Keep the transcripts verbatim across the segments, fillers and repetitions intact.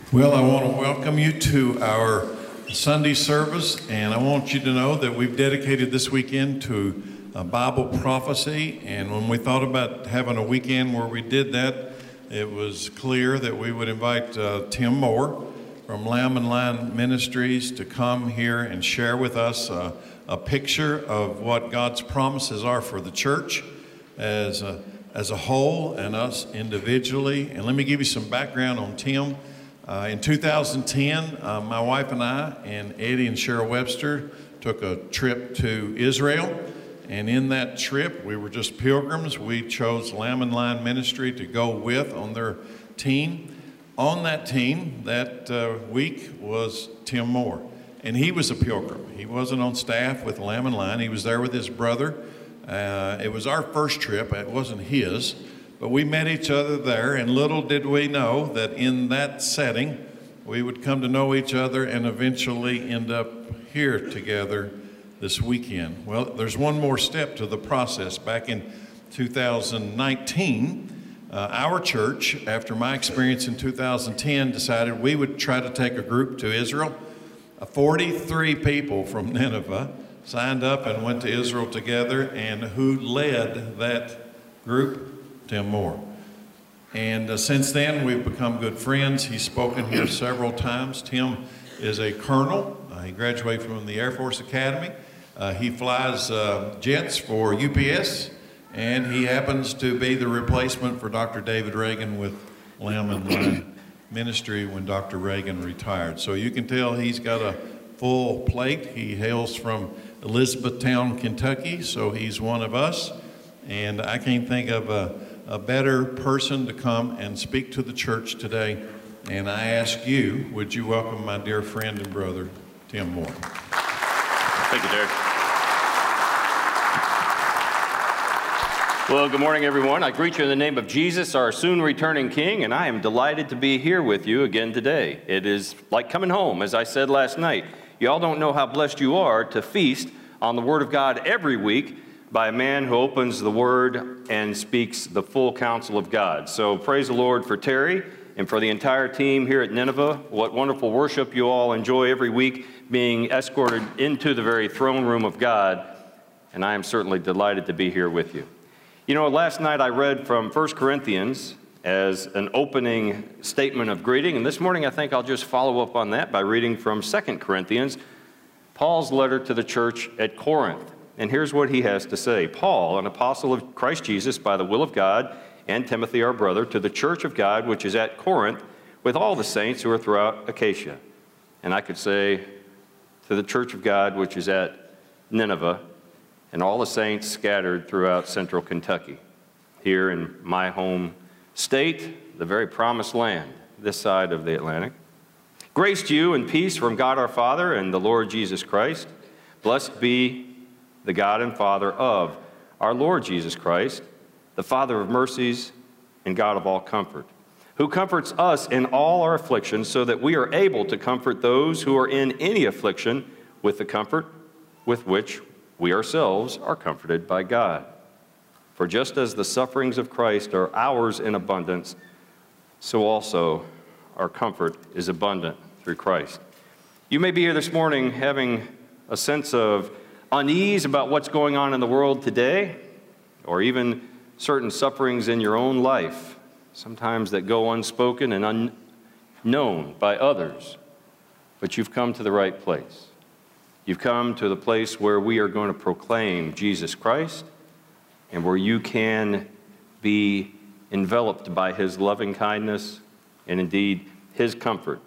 Well, I want to welcome you to our Sunday service, and I want you to know that we've dedicated this weekend to a Bible prophecy, and when we thought about having a weekend where we did that, it was clear that we would invite uh, Tim Moore from Lamb and Lion Ministries to come here and share with us uh, a picture of what God's promises are for the church as a, as a whole and us individually. And let me give you some background on Tim. Uh, in two thousand ten, uh, my wife and I and Eddie and Cheryl Webster took a trip to Israel. And in that trip, we were just pilgrims. We chose Lamb and Lion Ministry to go with on their team. On that team that uh, week was Tim Moore. And he was a pilgrim. He wasn't on staff with Lamb and Lion. He was there with his brother. Uh, it was our first trip. It wasn't his. But we met each other there, and little did we know that in that setting, we would come to know each other and eventually end up here together this weekend. Well, there's one more step to the process. Back in two thousand nineteen, uh, our church, after my experience in two thousand ten, decided we would try to take a group to Israel. Uh, forty-three people from Nineveh signed up and went to Israel together, and who led that group? Tim Moore. And uh, since then, we've become good friends. He's spoken here several times. Tim is a colonel. Uh, he graduated from the Air Force Academy. Uh, he flies uh, jets for U P S, and he happens to be the replacement for Doctor David Reagan with Lamb and Lion Ministry when Doctor Reagan retired. So you can tell he's got a full plate. He hails from Elizabethtown, Kentucky, so he's one of us. And I can't think of a a better person to come and speak to the church today. And I ask you, would you welcome my dear friend and brother, Tim Moore. Thank you, Derek. Well, good morning, everyone. I greet you in the name of Jesus, our soon returning King, and I am delighted to be here with you again today. It is like coming home, as I said last night. You all don't know how blessed you are to feast on the Word of God every week by a man who opens the Word and speaks the full counsel of God. So praise the Lord for Terry and for the entire team here at Nineveh. What wonderful worship you all enjoy every week, being escorted into the very throne room of God, and I am certainly delighted to be here with you. You know, last night I read from First Corinthians as an opening statement of greeting, and this morning I think I'll just follow up on that by reading from Second Corinthians, Paul's letter to the church at Corinth. And here's what he has to say. Paul, an apostle of Christ Jesus by the will of God, and Timothy our brother, to the church of God which is at Corinth, with all the saints who are throughout Achaia. And I could say, to the church of God which is at Nineveh, and all the saints scattered throughout central Kentucky, here in my home state, the very promised land, this side of the Atlantic. Grace to you and peace from God our Father and the Lord Jesus Christ. Blessed be the God and Father of our Lord Jesus Christ, the Father of mercies and God of all comfort, who comforts us in all our afflictions, so that we are able to comfort those who are in any affliction with the comfort with which we ourselves are comforted by God. For just as the sufferings of Christ are ours in abundance, so also our comfort is abundant through Christ. You may be here this morning having a sense of unease about what's going on in the world today, or even certain sufferings in your own life, sometimes that go unspoken and unknown by others. But you've come to the right place. You've come to the place where we are going to proclaim Jesus Christ, and where you can be enveloped by his loving kindness and indeed his comfort.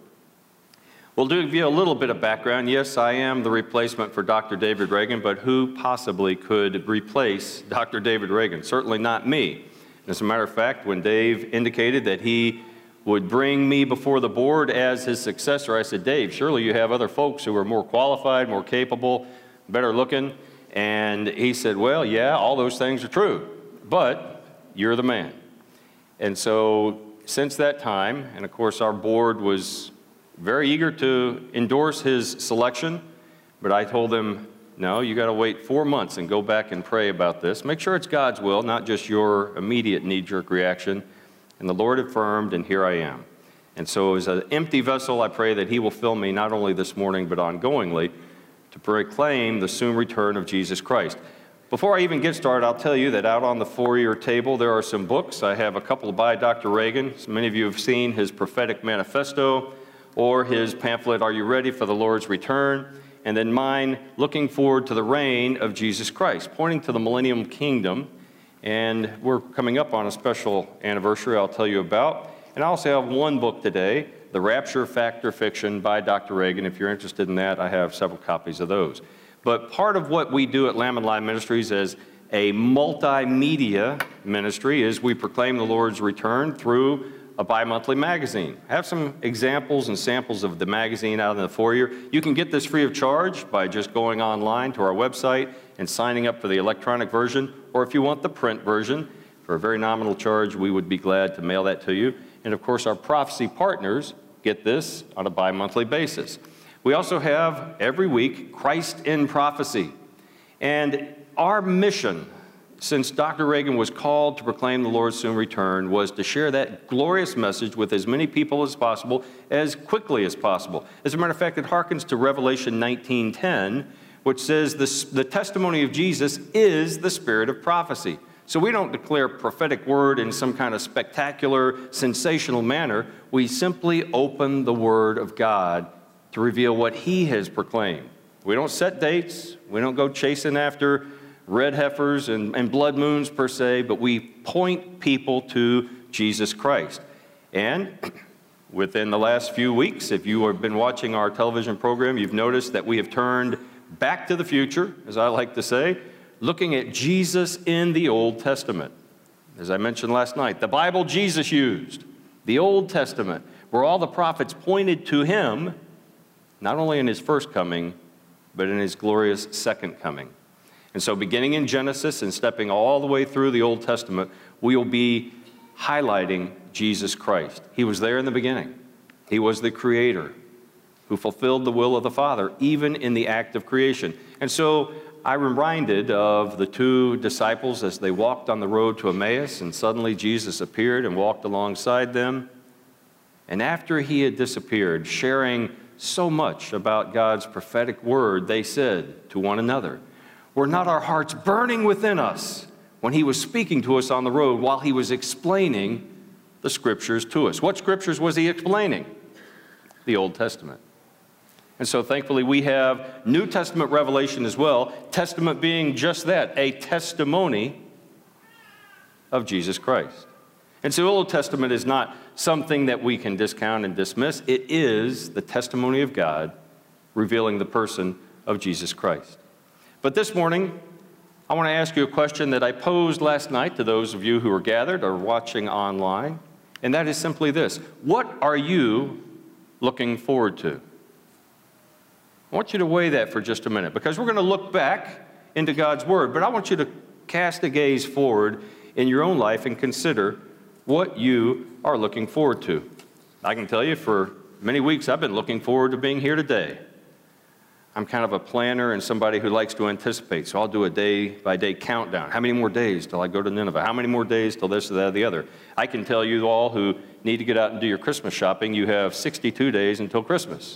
We'll give you a little bit of background. Yes, I am the replacement for Doctor David Reagan, but who possibly could replace Doctor David Reagan? Certainly not me. As a matter of fact, when Dave indicated that he would bring me before the board as his successor, I said, Dave, surely you have other folks who are more qualified, more capable, better looking. And he said, well, yeah, all those things are true, but you're the man. And so since that time, and of course our board was very eager to endorse his selection, but I told them, no, you got to wait four months and go back and pray about this. Make sure it's God's will, not just your immediate knee-jerk reaction. And the Lord affirmed, and here I am. And so as an empty vessel, I pray that he will fill me not only this morning, but ongoingly to proclaim the soon return of Jesus Christ. Before I even get started, I'll tell you that out on the foyer table, there are some books. I have a couple by Doctor Reagan. So many of you have seen his prophetic manifesto or his pamphlet, Are You Ready for the Lord's Return? And then mine, Looking Forward to the Reign of Jesus Christ, pointing to the Millennium Kingdom. And we're coming up on a special anniversary I'll tell you about. And I also have one book today, The Rapture Fact or Fiction by Doctor Reagan. If you're interested in that, I have several copies of those. But part of what we do at Lamb and Lion Ministries as a multimedia ministry is we proclaim the Lord's return through a bi-monthly magazine. I have some examples and samples of the magazine out in the foyer. You can get this free of charge by just going online to our website and signing up for the electronic version, or if you want the print version, for a very nominal charge, we would be glad to mail that to you. And of course, our prophecy partners get this on a bi-monthly basis. We also have, every week, Christ in Prophecy. And our mission, since Doctor Reagan was called to proclaim the Lord's soon return, was to share that glorious message with as many people as possible, as quickly as possible. As a matter of fact, it harkens to Revelation nineteen ten, which says this, the testimony of Jesus is the spirit of prophecy. So we don't declare prophetic word in some kind of spectacular, sensational manner. We simply open the Word of God to reveal what He has proclaimed. We don't set dates. We don't go chasing after red heifers and, and blood moons per se, but we point people to Jesus Christ. And within the last few weeks, if you have been watching our television program, you've noticed that we have turned back to the future, as I like to say, looking at Jesus in the Old Testament. As I mentioned last night, the Bible Jesus used, the Old Testament, where all the prophets pointed to Him, not only in His first coming, but in His glorious second coming. And so beginning in Genesis and stepping all the way through the Old Testament, we will be highlighting Jesus Christ. He was there in the beginning. He was the Creator who fulfilled the will of the Father, even in the act of creation. And so I'm reminded of the two disciples as they walked on the road to Emmaus, and suddenly Jesus appeared and walked alongside them. And after He had disappeared, sharing so much about God's prophetic word, they said to one another, were not our hearts burning within us when He was speaking to us on the road while He was explaining the Scriptures to us? What Scriptures was He explaining? The Old Testament. And so thankfully we have New Testament revelation as well, Testament being just that, a testimony of Jesus Christ. And so the Old Testament is not something that we can discount and dismiss. It is the testimony of God revealing the person of Jesus Christ. But this morning, I want to ask you a question that I posed last night to those of you who are gathered or watching online, and that is simply this: what are you looking forward to? I want you to weigh that for just a minute, because we're going to look back into God's Word, but I want you to cast a gaze forward in your own life and consider what you are looking forward to. I can tell you for many weeks I've been looking forward to being here today. I'm kind of a planner and somebody who likes to anticipate, so I'll do a day-by-day countdown. How many more days till I go to Nineveh? How many more days till this, that, or the other? I can tell you all who need to get out and do your Christmas shopping, you have sixty-two days until Christmas.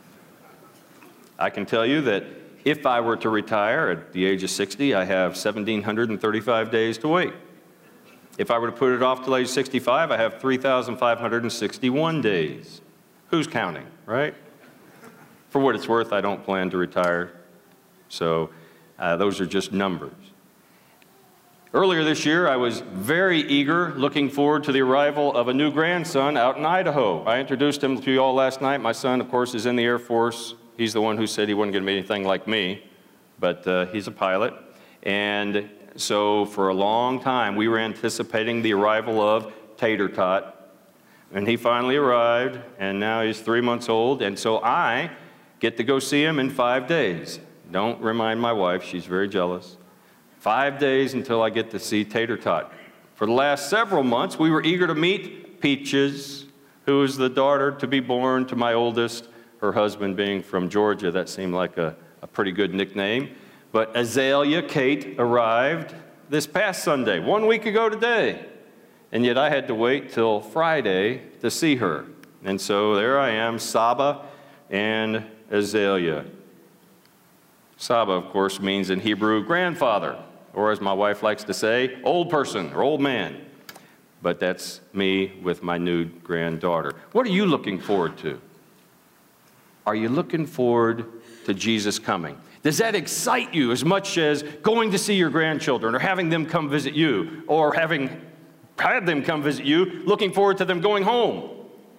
I can tell you that if I were to retire at the age of sixty, I have one thousand seven hundred thirty-five days to wait. If I were to put it off till age sixty-five, I have three thousand five hundred sixty-one days. Who's counting, right? For what it's worth, I don't plan to retire, so uh, those are just numbers. Earlier this year, I was very eager, looking forward to the arrival of a new grandson out in Idaho. I introduced him to you all last night. My son, of course, is in the Air Force. He's the one who said he wasn't going to be anything like me, but uh, he's a pilot. And so for a long time, we were anticipating the arrival of Tater Tot. And he finally arrived, and now he's three months old. And so I get to go see him in five days. Don't remind my wife, she's very jealous. Five days until I get to see Tater Tot. For the last several months, we were eager to meet Peaches, who is the daughter to be born to my oldest, her husband being from Georgia. That seemed like a, a pretty good nickname. But Azalea Kate arrived this past Sunday, one week ago today. And yet I had to wait till Friday to see her. And so there I am, Saba and Azalea. Saba, of course, means in Hebrew grandfather, or as my wife likes to say, old person or old man. But that's me with my new granddaughter. What are you looking forward to? Are you looking forward to Jesus coming? Does that excite you as much as going to see your grandchildren or having them come visit you or having had them come visit you, looking forward to them going home?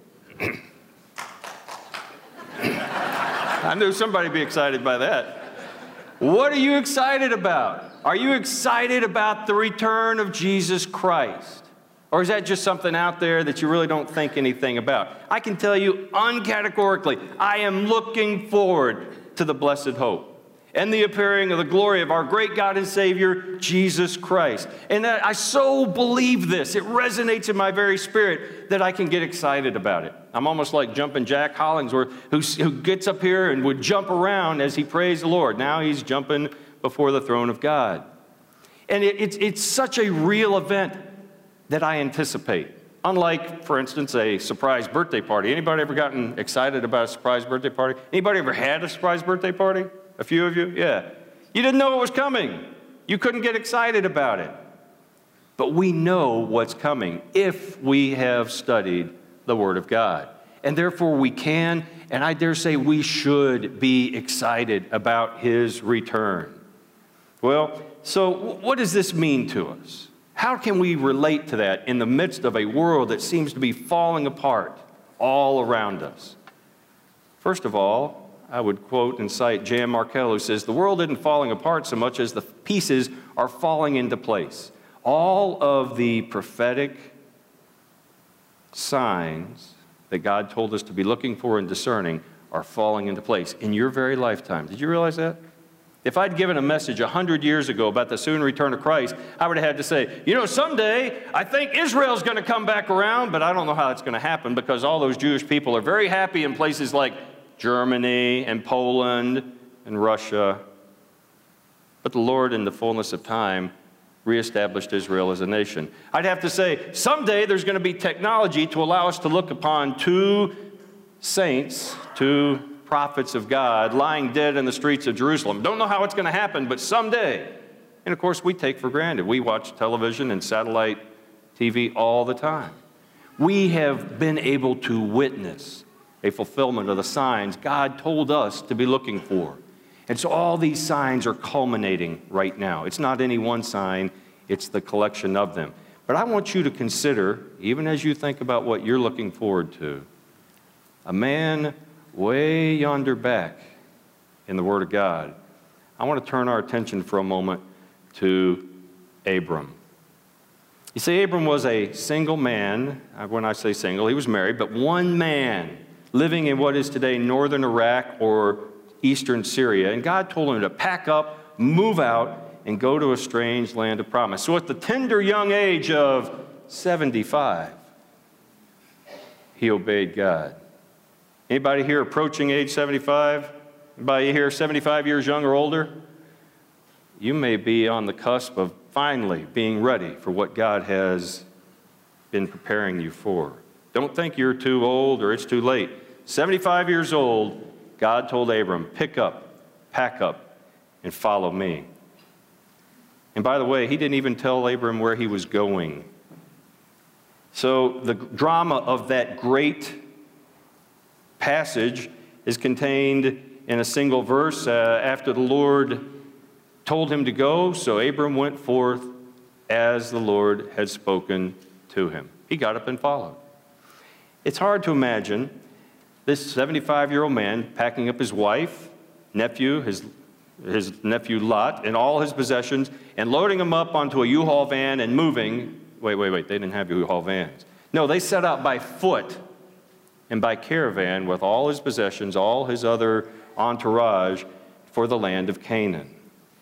I knew somebody would be excited by that. What are you excited about? Are you excited about the return of Jesus Christ? Or is that just something out there that you really don't think anything about? I can tell you uncategorically, I am looking forward to the blessed hope and the appearing of the glory of our great God and Savior, Jesus Christ. And that I so believe this, it resonates in my very spirit that I can get excited about it. I'm almost like jumping Jack Hollingsworth, who, who gets up here and would jump around as he praised the Lord. Now he's jumping before the throne of God. And it, it's, it's such a real event that I anticipate. Unlike, for instance, a surprise birthday party. Anybody ever gotten excited about a surprise birthday party? Anybody ever had a surprise birthday party? A few of you? Yeah. You didn't know it was coming. You couldn't get excited about it. But we know what's coming if we have studied the Word of God. And therefore we can, and I dare say we should be excited about His return. Well, so what does this mean to us? How can we relate to that in the midst of a world that seems to be falling apart all around us? First of all, I would quote and cite Jan Markell, who says, the world isn't falling apart so much as the pieces are falling into place. All of the prophetic signs that God told us to be looking for and discerning are falling into place in your very lifetime. Did you realize that? If I'd given a message a hundred years ago about the soon return of Christ, I would have had to say, you know, someday I think Israel's going to come back around, but I don't know how it's going to happen because all those Jewish people are very happy in places like Germany and Poland and Russia. But the Lord, in the fullness of time, reestablished Israel as a nation. I'd have to say, someday there's going to be technology to allow us to look upon two saints, two prophets of God, lying dead in the streets of Jerusalem. Don't know how it's going to happen, but someday. And of course, we take for granted. We watch television and satellite T V all the time. We have been able to witness a fulfillment of the signs God told us to be looking for. And so all these signs are culminating right now. It's not any one sign, it's the collection of them. But I want you to consider, even as you think about what you're looking forward to, a man way yonder back in the Word of God. I want to turn our attention for a moment to Abram. You see, Abram was a single man. When I say single, he was married, but one man living in what is today northern Iraq or eastern Syria. And God told him to pack up, move out, and go to a strange land of promise. So at the tender young age of seventy-five, he obeyed God. Anybody here approaching age seventy-five? Anybody here seventy-five years young or older? You may be on the cusp of finally being ready for what God has been preparing you for. Don't think you're too old or it's too late. seventy-five years old, God told Abram, pick up, pack up, and follow me. And by the way, he didn't even tell Abram where he was going. So the drama of that great passage is contained in a single verse. Uh, after the Lord told him to go, so Abram went forth as the Lord had spoken to him. He got up and followed. It's hard to imagine this seventy-five-year-old man packing up his wife, nephew, his, his nephew Lot, and all his possessions, and loading them up onto a U-Haul van and moving. Wait, wait, wait, they didn't have U-Haul vans. No, they set out by foot and by caravan with all his possessions, all his other entourage for the land of Canaan.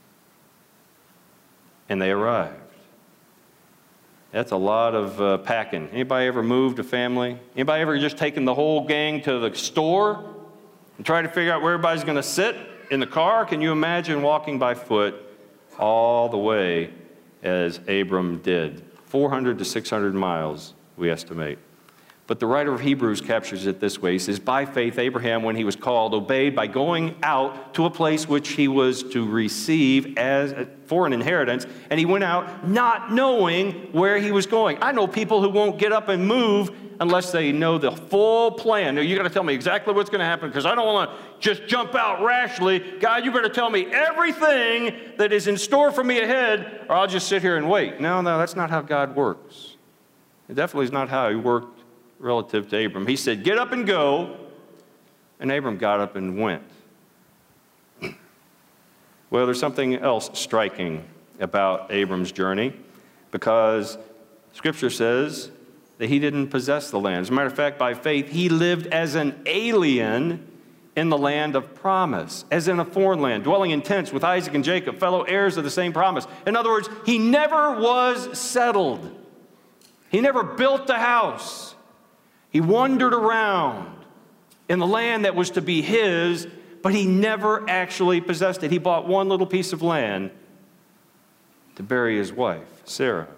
And they arrived. That's a lot of uh, packing. Anybody ever moved a family? Anybody ever just taken the whole gang to the store and tried to figure out where everybody's going to sit in the car? Can you imagine walking by foot all the way as Abram did? four hundred to six hundred miles, we estimate. But the writer of Hebrews captures it this way. He says, by faith, Abraham, when he was called, obeyed by going out to a place which he was to receive as for an inheritance, and he went out not knowing where he was going. I know people who won't get up and move unless they know the full plan. Now, you got to tell me exactly what's going to happen, because I don't want to just jump out rashly. God, you better tell me everything that is in store for me ahead, or I'll just sit here and wait. No, no, that's not how God works. It definitely is not how he worked relative to Abram. He said, get up and go, and Abram got up and went. Well, there's something else striking about Abram's journey, because Scripture says that he didn't possess the land. As a matter of fact, by faith, he lived as an alien in the land of promise, as in a foreign land, dwelling in tents with Isaac and Jacob, fellow heirs of the same promise. In other words, he never was settled. He never built a house. He wandered around in the land that was to be his, but he never actually possessed it. He bought one little piece of land to bury his wife, Sarah.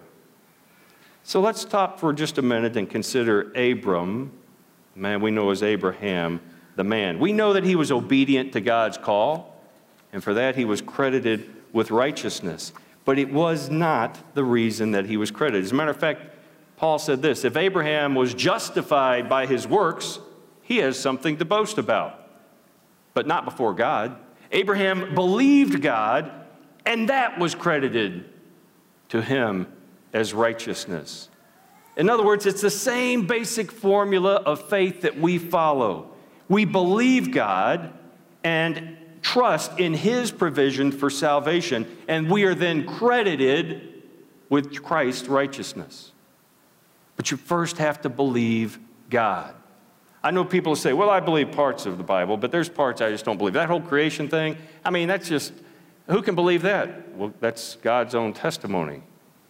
So let's stop for just a minute and consider Abram, the man we know as Abraham, the man. We know that he was obedient to God's call, and for that he was credited with righteousness. But it was not the reason that he was credited. As a matter of fact, Paul said this, if Abraham was justified by his works, he has something to boast about, but not before God. Abraham believed God, and that was credited to him as righteousness. In other words, it's the same basic formula of faith that we follow. We believe God and trust in his provision for salvation, and we are then credited with Christ's righteousness. But you first have to believe God. I know people say, well, I believe parts of the Bible, but there's parts I just don't believe. That whole creation thing, I mean, that's just, who can believe that? Well, that's God's own testimony.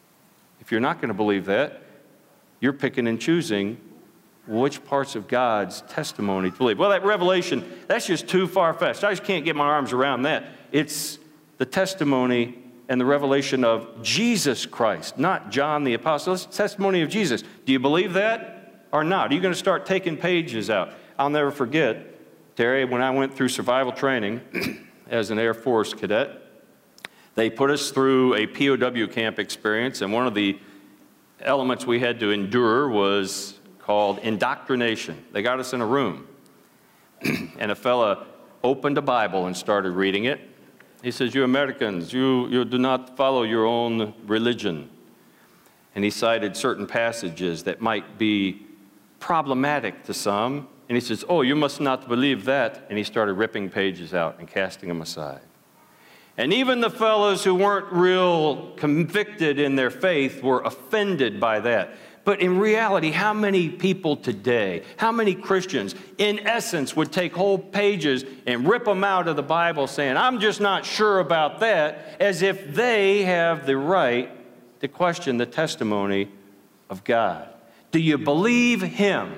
If you're not going to believe that, you're picking and choosing which parts of God's testimony to believe. Well, that revelation, that's just too far-fetched. I just can't get my arms around that. It's the testimony and the revelation of Jesus Christ, not John the Apostle. It's the testimony of Jesus. Do you believe that or not? Are you going to start taking pages out? I'll never forget, Terry, when I went through survival training as an Air Force cadet, they put us through a P O W camp experience, and one of the elements we had to endure was called indoctrination. They got us in a room, and a fella opened a Bible and started reading it. He says, you Americans, you, you do not follow your own religion. And he cited certain passages that might be problematic to some. And he says, oh, you must not believe that. And he started ripping pages out and casting them aside. And even the fellows who weren't real convicted in their faith were offended by that. But in reality, how many people today, how many Christians, in essence, would take whole pages and rip them out of the Bible saying, I'm just not sure about that, as if they have the right to question the testimony of God? Do you believe him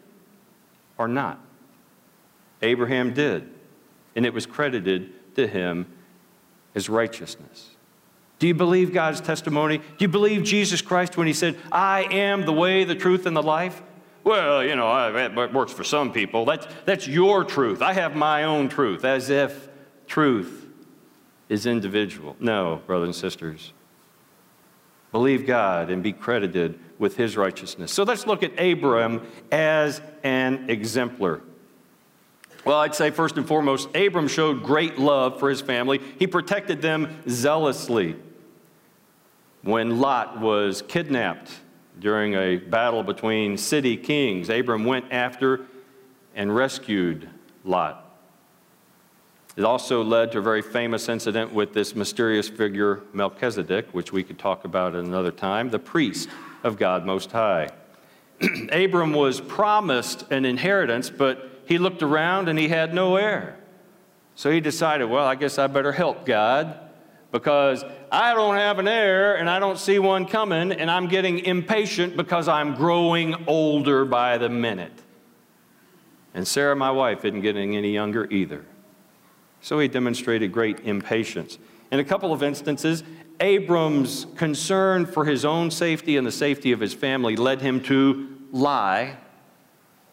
or not? Abraham did, and it was credited to him as righteousness. Do you believe God's testimony? Do you believe Jesus Christ when he said, I am the way, the truth, and the life? Well, you know, I, that works for some people. That's, that's your truth. I have my own truth, as if truth is individual. No, brothers and sisters. Believe God and be credited with his righteousness. So let's look at Abram as an exemplar. Well, I'd say first and foremost, Abram showed great love for his family. He protected them zealously. When Lot was kidnapped during a battle between city kings, Abram went after and rescued Lot. It also led to a very famous incident with this mysterious figure, Melchizedek, which we could talk about at another time, the priest of God Most High. Abram was promised an inheritance, but he looked around and he had no heir. So he decided, well, I guess I better help God, because I don't have an heir and I don't see one coming, and I'm getting impatient because I'm growing older by the minute. And Sarah, my wife, isn't getting any younger either. So he demonstrated great impatience. In a couple of instances, Abram's concern for his own safety and the safety of his family led him to lie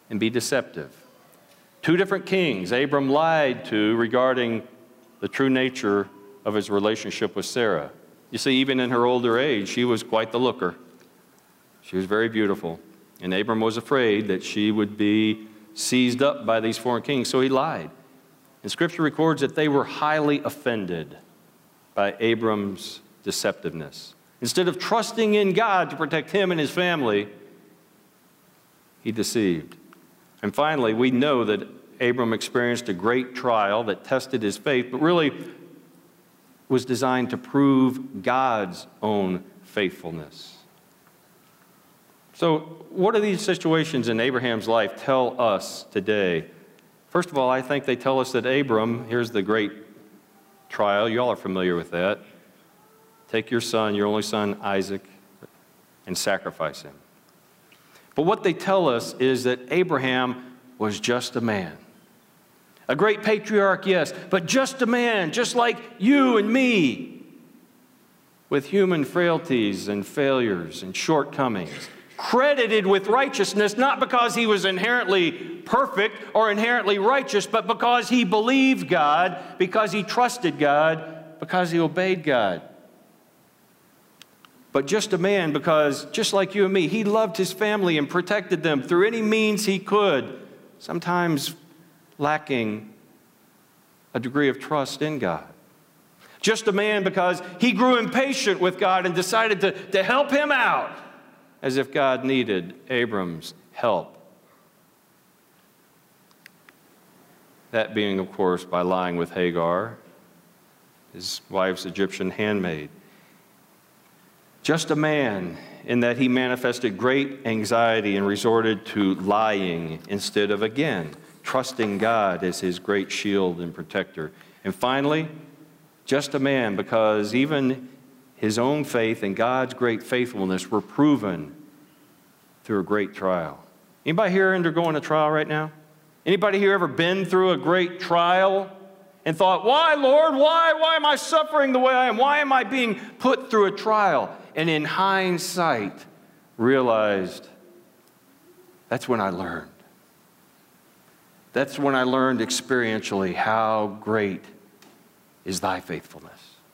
and be deceptive. Two different kings Abram lied to regarding the true nature of his relationship with Sarah. You see, even in her older age, she was quite the looker. She was very beautiful. And Abram was afraid that she would be seized up by these foreign kings, so he lied. And Scripture records that they were highly offended by Abram's deceptiveness. Instead of trusting in God to protect him and his family, he deceived. And finally, we know that Abram experienced a great trial that tested his faith, but really was designed to prove God's own faithfulness. So, what do these situations in Abraham's life tell us today? First of all, I think they tell us that Abram, here's the great trial, you all are familiar with that. Take your son, your only son, Isaac, and sacrifice him. But what they tell us is that Abraham was just a man. A great patriarch, yes, but just a man, just like you and me, with human frailties and failures and shortcomings, credited with righteousness, not because he was inherently perfect or inherently righteous, but because he believed God, because he trusted God, because he obeyed God. But just a man because, just like you and me, he loved his family and protected them through any means he could, sometimes lacking a degree of trust in God. Just a man because he grew impatient with God and decided to, to help him out, as if God needed Abram's help. That being, of course, by lying with Hagar, his wife's Egyptian handmaid. Just a man in that he manifested great anxiety and resorted to lying instead of, again, trusting God as his great shield and protector. And finally, just a man because even his own faith and God's great faithfulness were proven through a great trial. Anybody here undergoing a trial right now? Anybody here ever been through a great trial and thought, why, Lord, why? Why am I suffering the way I am? Why am I being put through a trial? And in hindsight, realized that's when I learned. That's when I learned experientially how great is thy faithfulness.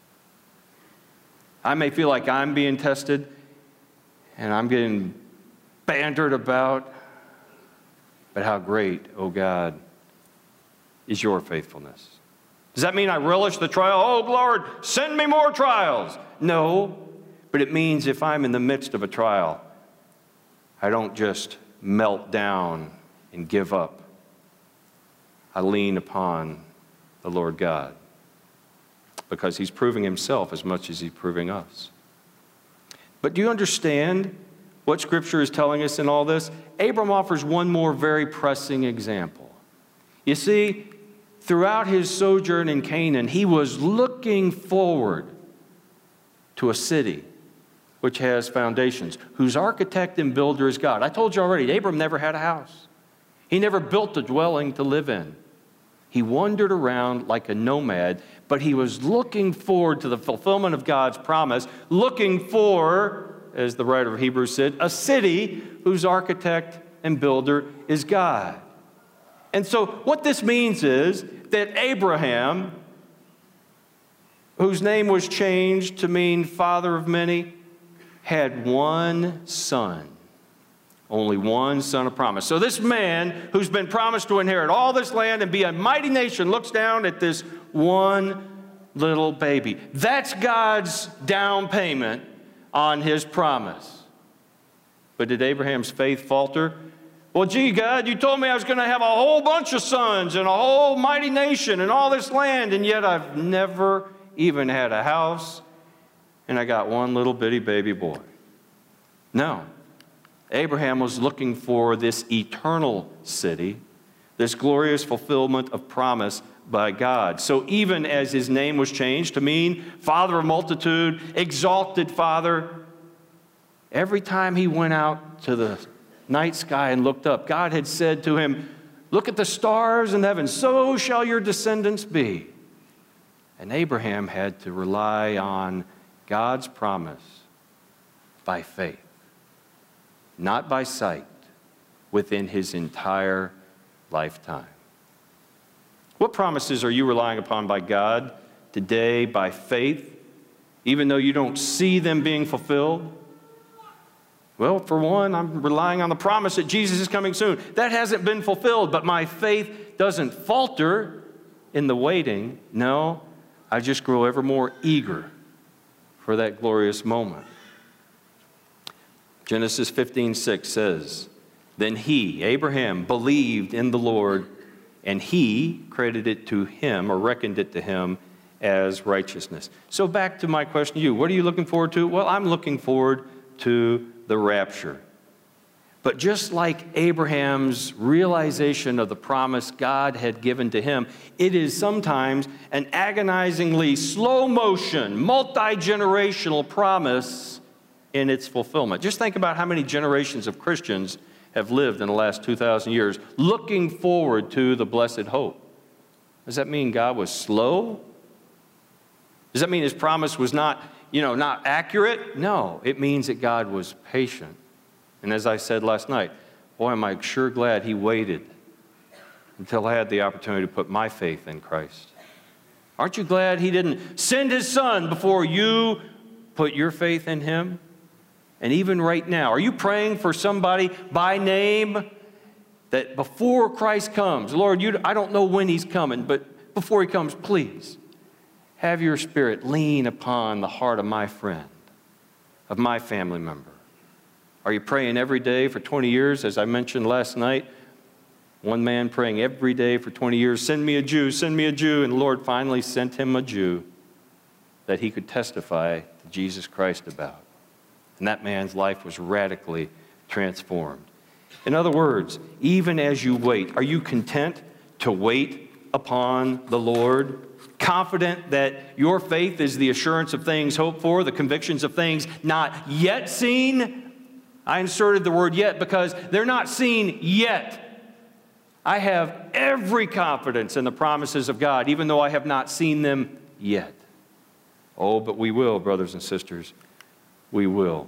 I may feel like I'm being tested and I'm getting bantered about, but how great, oh God, is your faithfulness. Does that mean I relish the trial? Oh, Lord, send me more trials. No, but it means if I'm in the midst of a trial, I don't just melt down and give up. I lean upon the Lord God because he's proving himself as much as he's proving us. But do you understand what Scripture is telling us in all this? Abram offers one more very pressing example. You see, throughout his sojourn in Canaan, he was looking forward to a city which has foundations, whose architect and builder is God. I told you already, Abram never had a house. He never built a dwelling to live in. He wandered around like a nomad, but he was looking forward to the fulfillment of God's promise, looking for, as the writer of Hebrews said, a city whose architect and builder is God. And so what this means is that Abraham, whose name was changed to mean father of many, had one son. Only one son of promise. So this man who's been promised to inherit all this land and be a mighty nation looks down at this one little baby. That's God's down payment on his promise. But did Abraham's faith falter? Well, gee, God, you told me I was going to have a whole bunch of sons and a whole mighty nation and all this land, and yet I've never even had a house, and I got one little bitty baby boy. No. Abraham was looking for this eternal city, this glorious fulfillment of promise by God. So even as his name was changed to mean father of multitude, exalted father, every time he went out to the night sky and looked up, God had said to him, look at the stars in heaven, so shall your descendants be. And Abraham had to rely on God's promise by faith. Not by sight, within his entire lifetime. What promises are you relying upon by God today by faith, even though you don't see them being fulfilled? Well, for one, I'm relying on the promise that Jesus is coming soon. That hasn't been fulfilled, but my faith doesn't falter in the waiting. No, I just grow ever more eager for that glorious moment. Genesis fifteen six says, "Then he," Abraham, "believed in the Lord, and he credited it to him," or reckoned it to him, "as righteousness." So back to my question to you. What are you looking forward to? Well, I'm looking forward to the rapture. But just like Abraham's realization of the promise God had given to him, it is sometimes an agonizingly slow motion, multi-generational promise in its fulfillment. Just think about how many generations of Christians have lived in the last two thousand years looking forward to the blessed hope. Does that mean God was slow? Does that mean his promise was not, you know, not accurate? No, it means that God was patient. And as I said last night, boy, am I sure glad he waited until I had the opportunity to put my faith in Christ. Aren't you glad he didn't send his son before you put your faith in him? And even right now, are you praying for somebody by name that before Christ comes, Lord, you, I don't know when he's coming, but before he comes, please have your Spirit lean upon the heart of my friend, of my family member. Are you praying every day for twenty years? As I mentioned last night, one man praying every day for twenty years, "Send me a Jew, send me a Jew." And the Lord finally sent him a Jew that he could testify to Jesus Christ about. And that man's life was radically transformed. In other words, even as you wait, are you content to wait upon the Lord? Confident that your faith is the assurance of things hoped for, the convictions of things not yet seen? I inserted the word yet because they're not seen yet. I have every confidence in the promises of God, even though I have not seen them yet. Oh, but we will, brothers and sisters. We will.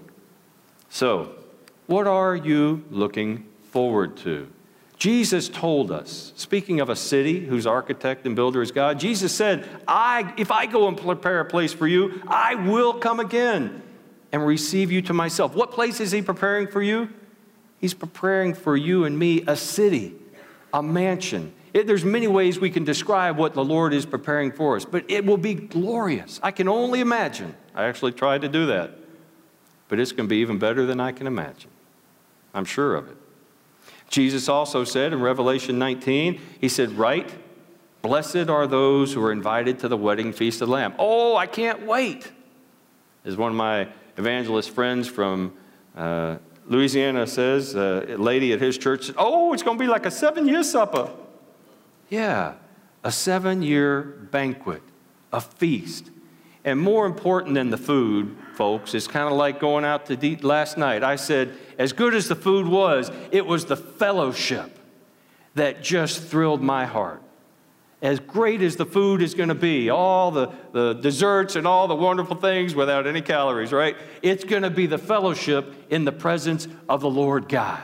So, what are you looking forward to? Jesus told us, speaking of a city whose architect and builder is God, Jesus said, I, if I go and prepare a place for you, I will come again and receive you to myself. What place is he preparing for you? He's preparing for you and me a city, a mansion. It, there's many ways we can describe what the Lord is preparing for us, but it will be glorious. I can only imagine. I actually tried to do that, but it's going to be even better than I can imagine. I'm sure of it. Jesus also said in Revelation nineteen, he said, right, blessed are those who are invited to the wedding feast of the Lamb. Oh, I can't wait. As one of my evangelist friends from uh, Louisiana says, uh, a lady at his church said, oh, it's going to be like a seven-year supper. Yeah, a seven-year banquet, a feast. And more important than the food, folks, it's kind of like going out to eat last night. I said, as good as the food was, it was the fellowship that just thrilled my heart. As great as the food is going to be, all the, the desserts and all the wonderful things without any calories, right? It's going to be the fellowship in the presence of the Lord God.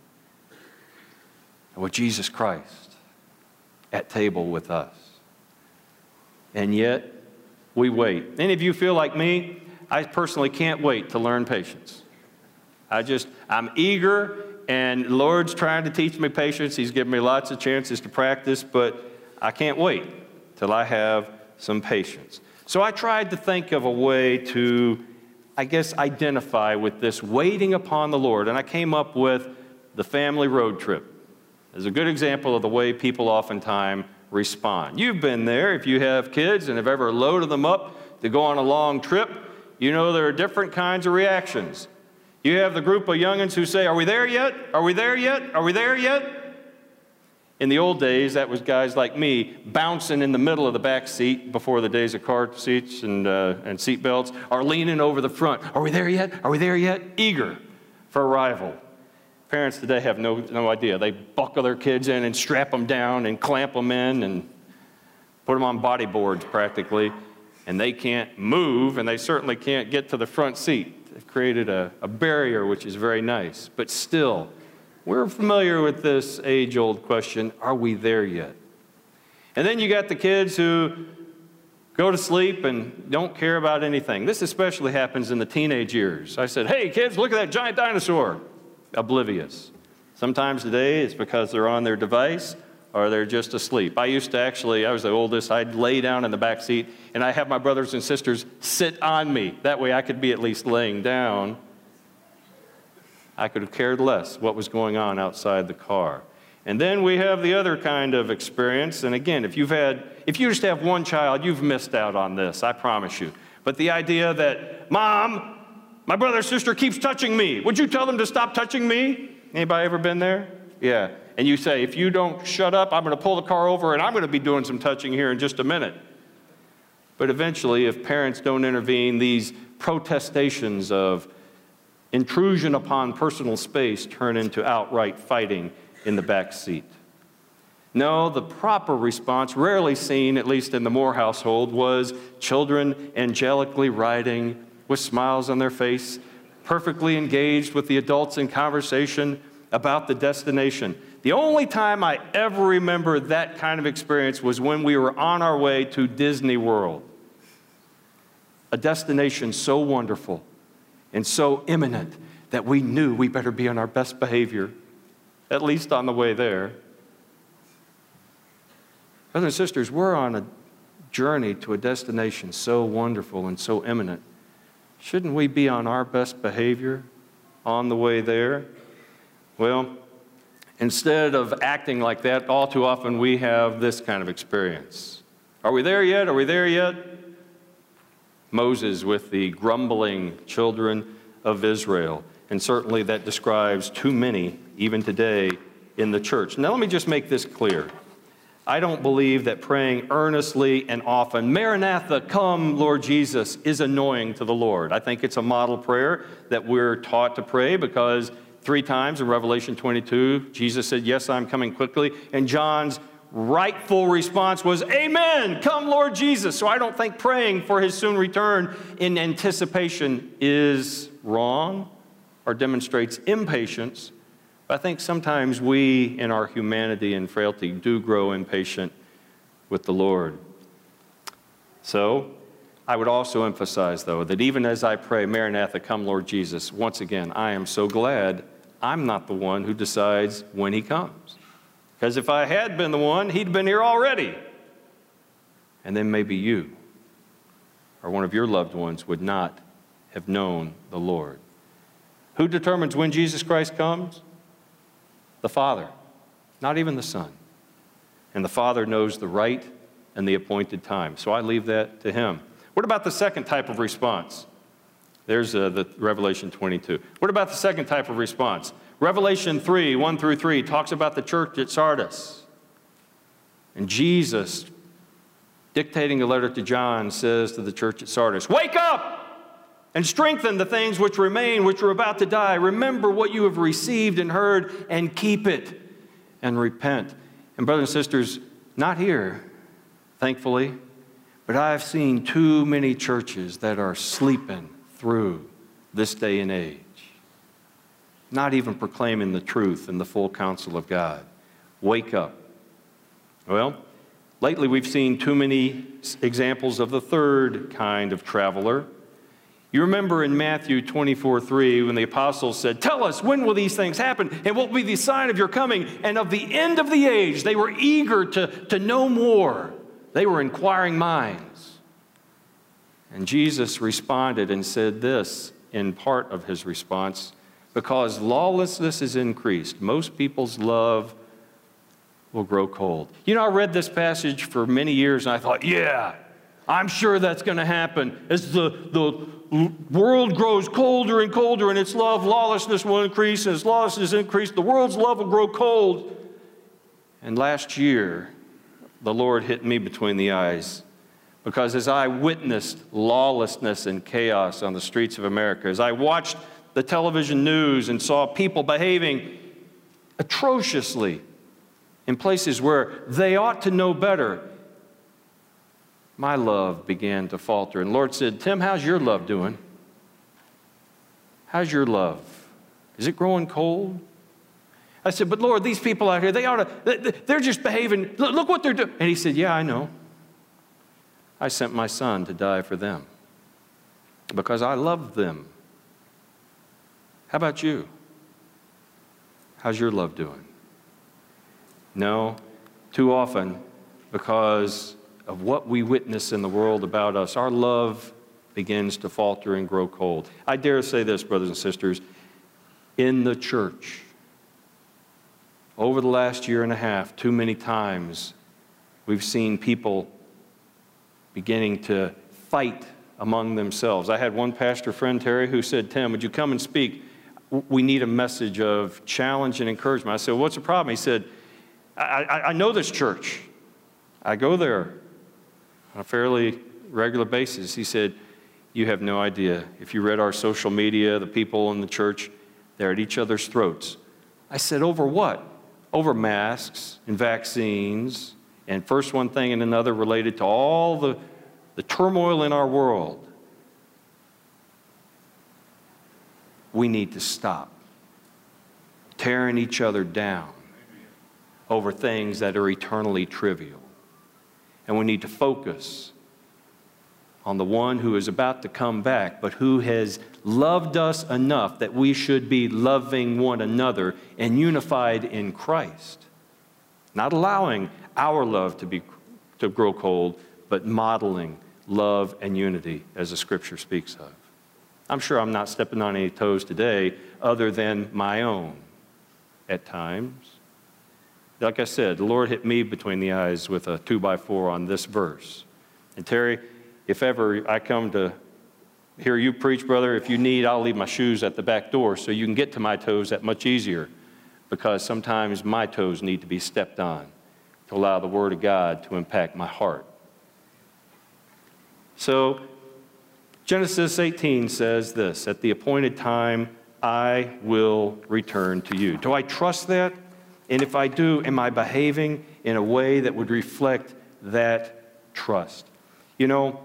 And with Jesus Christ at table with us. And yet, we wait. Any of you feel like me? I personally can't wait to learn patience. I just, I'm eager, and the Lord's trying to teach me patience. He's given me lots of chances to practice, but I can't wait till I have some patience. So I tried to think of a way to, I guess, identify with this waiting upon the Lord, and I came up with the family road trip as a good example of the way people oftentimes respond. You've been there if you have kids and have ever loaded them up to go on a long trip. You know there are different kinds of reactions. You have the group of youngins who say, are we there yet? Are we there yet? Are we there yet? In the old days, that was guys like me bouncing in the middle of the back seat before the days of car seats and, uh, and seat belts, or leaning over the front. Are we there yet? Are we there yet? Eager for arrival. Parents today have no, no idea. They buckle their kids in and strap them down and clamp them in and put them on body boards practically, and they can't move, and they certainly can't get to the front seat. They've created a, a barrier, which is very nice. But still, We're familiar with this age-old question, are we there yet? And then you got the kids who go to sleep and don't care about anything. This especially happens in the teenage years. I said, hey, kids, look at that giant dinosaur. Oblivious. Sometimes today it's because they're on their device or they're just asleep. I used to actually, I was the oldest, I'd lay down in the back seat and I have my brothers and sisters sit on me. That way I could be at least laying down. I could have cared less what was going on outside the car. And then we have the other kind of experience. And again, if you've had, if you just have one child, you've missed out on this, I promise you. But the idea that, Mom, my brother or sister keeps touching me. Would you tell them to stop touching me? Anybody ever been there? Yeah. And you say, if you don't shut up, I'm going to pull the car over and I'm going to be doing some touching here in just a minute. But eventually, if parents don't intervene, these protestations of intrusion upon personal space turn into outright fighting in the back seat. No, the proper response, rarely seen, at least in the Moore household, was children angelically riding with smiles on their face, perfectly engaged with the adults in conversation about the destination. The only time I ever remember that kind of experience was when we were on our way to Disney World, a destination so wonderful and so imminent that we knew we better be on our best behavior, at least on the way there. Brothers and sisters, we're on a journey to a destination so wonderful and so imminent. Shouldn't we be on our best behavior on the way there? Well, instead of acting like that, all too often we have this kind of experience. Are we there yet? Are we there yet? Moses with the grumbling children of Israel. And certainly that describes too many, even today, in the church. Now let me just make this clear. I don't believe that praying earnestly and often, Maranatha, come, Lord Jesus, is annoying to the Lord. I think it's a model prayer that we're taught to pray because three times in Revelation twenty-two, Jesus said, yes, I'm coming quickly. And John's rightful response was, amen, come, Lord Jesus. So I don't think praying for his soon return in anticipation is wrong or demonstrates impatience. But I think sometimes we, in our humanity and frailty, do grow impatient with the Lord. So I would also emphasize, though, that even as I pray, Maranatha, come, Lord Jesus, once again, I am so glad I'm not the one who decides when he comes. Because if I had been the one, he'd been here already. And then maybe you or one of your loved ones would not have known the Lord. Who determines when Jesus Christ comes? The Father, not even the Son. And the Father knows the right and the appointed time. So I leave that to him. What about the second type of response? There's uh, the Revelation twenty-two. What about the second type of response? Revelation three, one through three, talks about the church at Sardis. And Jesus, dictating a letter to John, says to the church at Sardis, wake up and strengthen the things which remain, which are about to die. Remember what you have received and heard, and keep it, and repent. And brothers and sisters, not here, thankfully, but I've seen too many churches that are sleeping through this day and age, not even proclaiming the truth and the full counsel of God. Wake up. Well, lately we've seen too many examples of the third kind of traveler. You remember in Matthew twenty-four three when the apostles said, tell us, when will these things happen? And what will be the sign of your coming and of the end of the age? They were eager to, to know more. They were inquiring minds. And Jesus responded and said this in part of his response, because lawlessness is increased, most people's love will grow cold. You know, I read this passage for many years and I thought, yeah, I'm sure that's going to happen. As the, the world grows colder and colder and its love, lawlessness will increase. And as lawlessness increases, the world's love will grow cold. And last year, the Lord hit me between the eyes. Because as I witnessed lawlessness and chaos on the streets of America, as I watched the television news and saw people behaving atrociously in places where they ought to know better, my love began to falter. And the Lord said, Tim, how's your love doing? How's your love? Is it growing cold? I said, but Lord, these people out here, they ought to, they're just behaving. Look what they're doing. And he said, yeah, I know. I sent my son to die for them because I love them. How about you? How's your love doing? No, too often, because of what we witness in the world about us, our love begins to falter and grow cold. I dare say this, brothers and sisters, in the church, over the last year and a half, too many times, we've seen people beginning to fight among themselves. I had one pastor friend, Terry, who said, Tim, would you come and speak? We need a message of challenge and encouragement. I said, well, what's the problem? He said, I, I, I know this church. I go there on a fairly regular basis. He said, you have no idea. If you read our social media, the people in the church, they're at each other's throats. I said, over what? Over masks and vaccines, and first one thing and another related to all the, the turmoil in our world. We need to stop tearing each other down over things that are eternally trivial. And we need to focus on the one who is about to come back, but who has loved us enough that we should be loving one another and unified in Christ. Not allowing our love to be to grow cold, but modeling love and unity as the Scripture speaks of. I'm sure I'm not stepping on any toes today other than my own at times. Like I said, the Lord hit me between the eyes with a two by four on this verse. And Terry, if ever I come to hear you preach, brother, if you need, I'll leave my shoes at the back door so you can get to my toes that much easier, because sometimes my toes need to be stepped on to allow the Word of God to impact my heart. So Genesis eighteen says this, at the appointed time, I will return to you. Do I trust that? And if I do, am I behaving in a way that would reflect that trust? You know,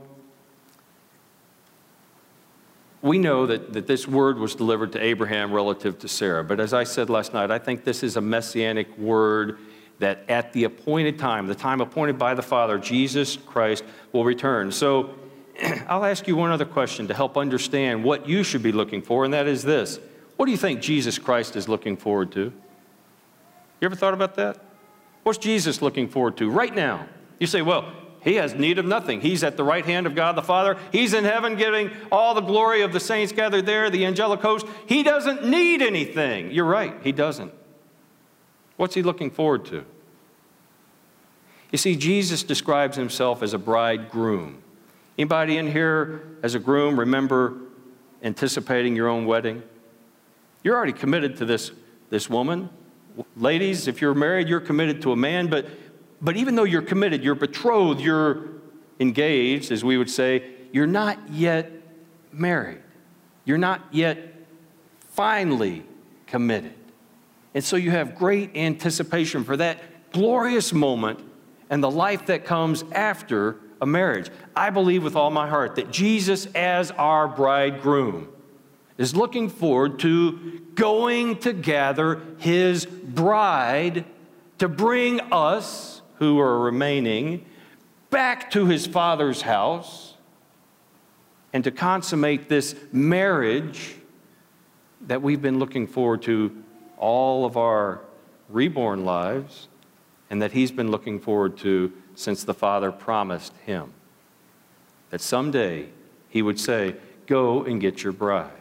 we know that, that this word was delivered to Abraham relative to Sarah. But as I said last night, I think this is a messianic word that at the appointed time, the time appointed by the Father, Jesus Christ will return. So I'll ask you one other question to help understand what you should be looking for, and that is this. What do you think Jesus Christ is looking forward to? You ever thought about that? What's Jesus looking forward to right now? You say, well, he has need of nothing. He's at the right hand of God the Father. He's in heaven giving all the glory of the saints gathered there, the angelic host. He doesn't need anything. You're right, he doesn't. What's he looking forward to? You see, Jesus describes himself as a bridegroom. Anybody in here as a groom remember anticipating your own wedding? You're already committed to this, this woman. Ladies, if you're married, you're committed to a man, but But even though you're committed, you're betrothed, you're engaged, as we would say, you're not yet married. You're not yet finally committed. And so you have great anticipation for that glorious moment and the life that comes after a marriage. I believe with all my heart that Jesus, as our bridegroom, is looking forward to going to gather his bride to bring us, who are remaining, back to his Father's house and to consummate this marriage that we've been looking forward to all of our reborn lives and that he's been looking forward to since the Father promised him that someday he would say, go and get your bride.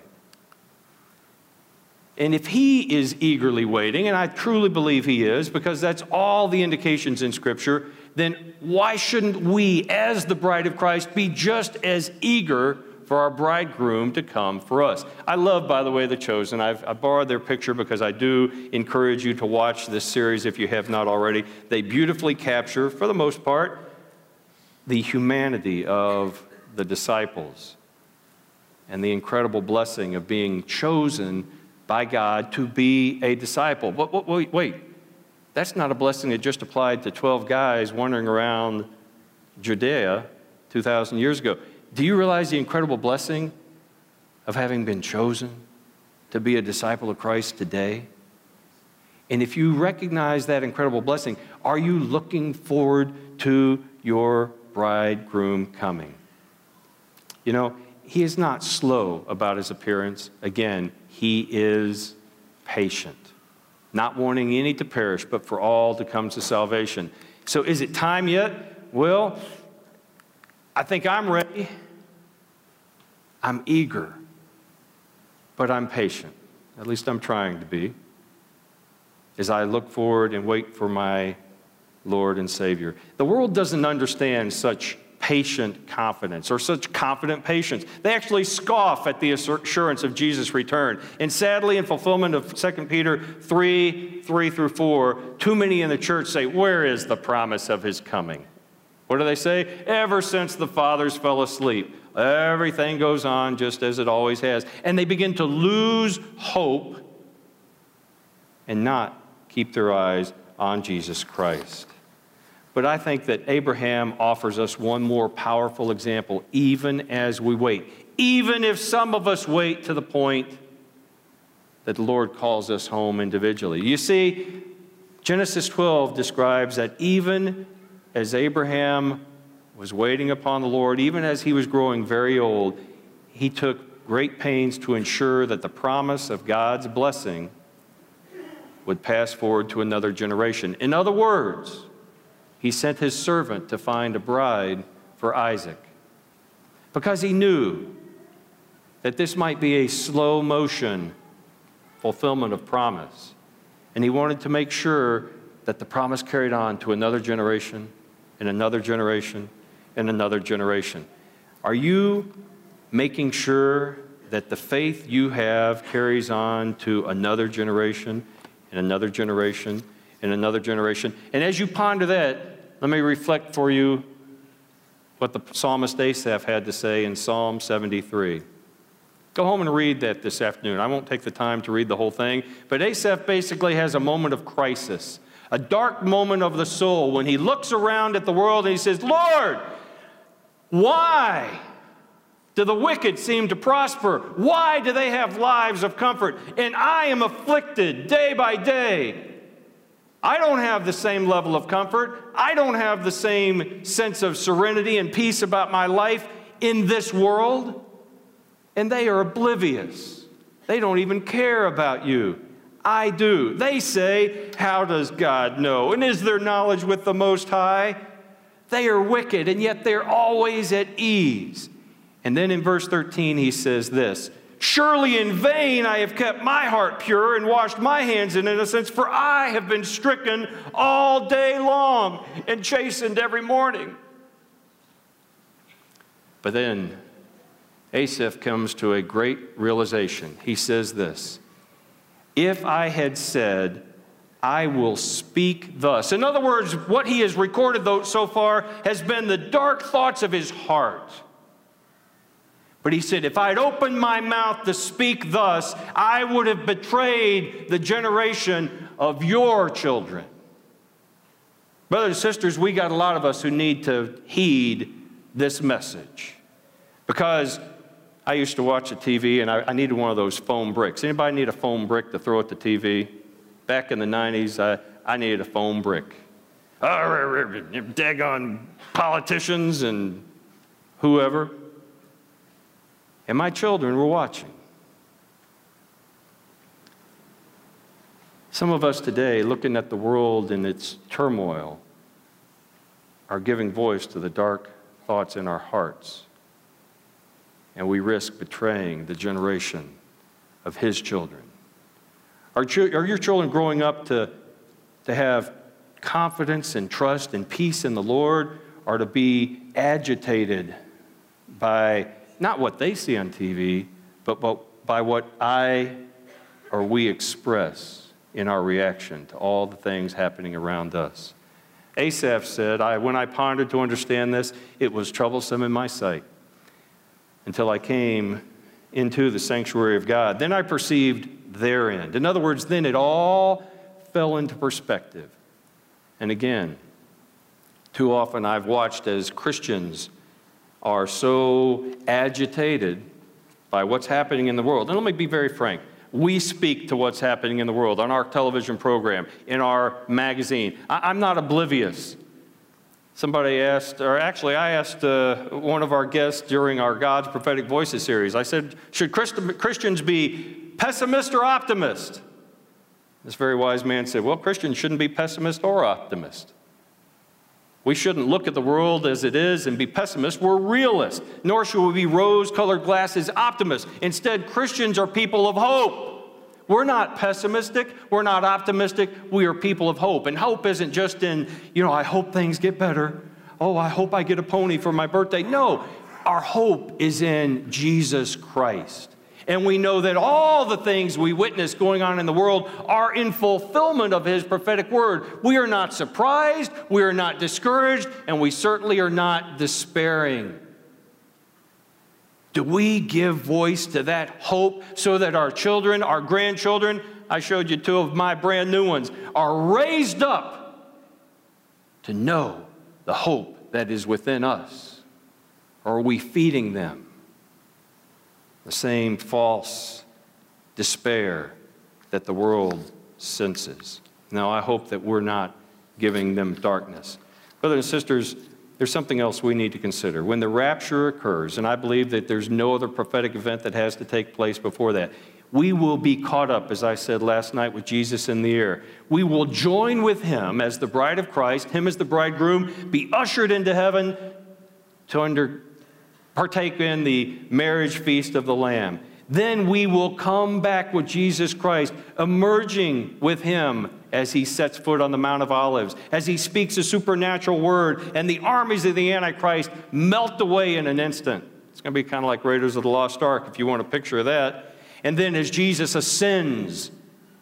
And if he is eagerly waiting, and I truly believe he is, because that's all the indications in Scripture, then why shouldn't we, as the bride of Christ, be just as eager for our bridegroom to come for us? I love, by the way, The Chosen. I've, I borrowed their picture because I do encourage you to watch this series if you have not already. They beautifully capture, for the most part, the humanity of the disciples and the incredible blessing of being chosen by God to be a disciple. But wait, wait, that's not a blessing that just applied to twelve guys wandering around Judea two thousand years ago. Do you realize the incredible blessing of having been chosen to be a disciple of Christ today? And if you recognize that incredible blessing, are you looking forward to your bridegroom coming? You know, he is not slow about his appearance. Again, he is patient, not wanting any to perish, but for all to come to salvation. So is it time yet? Well, I think I'm ready. I'm eager, but I'm patient. At least I'm trying to be, as I look forward and wait for my Lord and Savior. The world doesn't understand such patient confidence or such confident patience. They actually scoff at the assurance of Jesus' return. And sadly, in fulfillment of Second Peter three, three through four, too many in the church say, where is the promise of his coming? What do they say? Ever since the fathers fell asleep, everything goes on just as it always has. And they begin to lose hope and not keep their eyes on Jesus Christ. But I think that Abraham offers us one more powerful example, even as we wait. Even if some of us wait to the point that the Lord calls us home individually. You see, Genesis twelve describes that even as Abraham was waiting upon the Lord, even as he was growing very old, he took great pains to ensure that the promise of God's blessing would pass forward to another generation. In other words, he sent his servant to find a bride for Isaac because he knew that this might be a slow motion fulfillment of promise. And he wanted to make sure that the promise carried on to another generation and another generation and another generation. Are you making sure that the faith you have carries on to another generation and another generation and another generation? And as you ponder that, let me reflect for you what the psalmist Asaph had to say in Psalm seventy-three. Go home and read that this afternoon. I won't take the time to read the whole thing, but Asaph basically has a moment of crisis, a dark moment of the soul when he looks around at the world and he says, Lord, why do the wicked seem to prosper? Why do they have lives of comfort? And I am afflicted day by day. I don't have the same level of comfort. I don't have the same sense of serenity and peace about my life in this world. And they are oblivious. They don't even care about you. I do. They say, how does God know? And is their knowledge with the Most High? They are wicked, and yet they're always at ease. And then in verse thirteen, he says this, surely in vain I have kept my heart pure and washed my hands in innocence, for I have been stricken all day long and chastened every morning. But then Asaph comes to a great realization. He says this, if I had said, I will speak thus. In other words, what he has recorded so far has been the dark thoughts of his heart. But he said, if I had opened my mouth to speak thus, I would have betrayed the generation of your children. Brothers and sisters, we got a lot of us who need to heed this message. Because I used to watch the T V, and I, I needed one of those foam bricks. Anybody need a foam brick to throw at the T V? Back in the nineties, I, I needed a foam brick. Oh, daggone politicians and whoever. And my children were watching. Some of us today, looking at the world in its turmoil, are giving voice to the dark thoughts in our hearts. And we risk betraying the generation of his children. Are, ch- are your children growing up to, to have confidence and trust and peace in the Lord, or to be agitated by not what they see on T V, but, but by what I or we express in our reaction to all the things happening around us? Asaph said, I, when I pondered to understand this, it was troublesome in my sight until I came into the sanctuary of God. Then I perceived their end. In other words, then it all fell into perspective. And again, too often I've watched as Christians are so agitated by what's happening in the world. And let me be very frank. We speak to what's happening in the world on our television program, in our magazine. I, I'm not oblivious. Somebody asked, or actually I asked uh, one of our guests during our God's Prophetic Voices series, I said, should Christ- Christians be pessimist or optimist? This very wise man said, well, Christians shouldn't be pessimist or optimist. We shouldn't look at the world as it is and be pessimists. We're realists. Nor should we be rose-colored glasses optimists. Instead, Christians are people of hope. We're not pessimistic. We're not optimistic. We are people of hope. And hope isn't just in, you know, I hope things get better. Oh, I hope I get a pony for my birthday. No, our hope is in Jesus Christ. And we know that all the things we witness going on in the world are in fulfillment of His prophetic word. We are not surprised, we are not discouraged, and we certainly are not despairing. Do we give voice to that hope so that our children, our grandchildren, I showed you two of my brand new ones, are raised up to know the hope that is within us? Or are we feeding them the same false despair that the world senses? Now, I hope that we're not giving them darkness. Brothers and sisters, there's something else we need to consider. When the rapture occurs, and I believe that there's no other prophetic event that has to take place before that, we will be caught up, as I said last night, with Jesus in the air. We will join with Him as the bride of Christ, Him as the bridegroom, be ushered into heaven to under partake in the marriage feast of the Lamb. Then we will come back with Jesus Christ, emerging with Him as He sets foot on the Mount of Olives, as He speaks a supernatural word, and the armies of the Antichrist melt away in an instant. It's going to be kind of like Raiders of the Lost Ark, if you want a picture of that. And then as Jesus ascends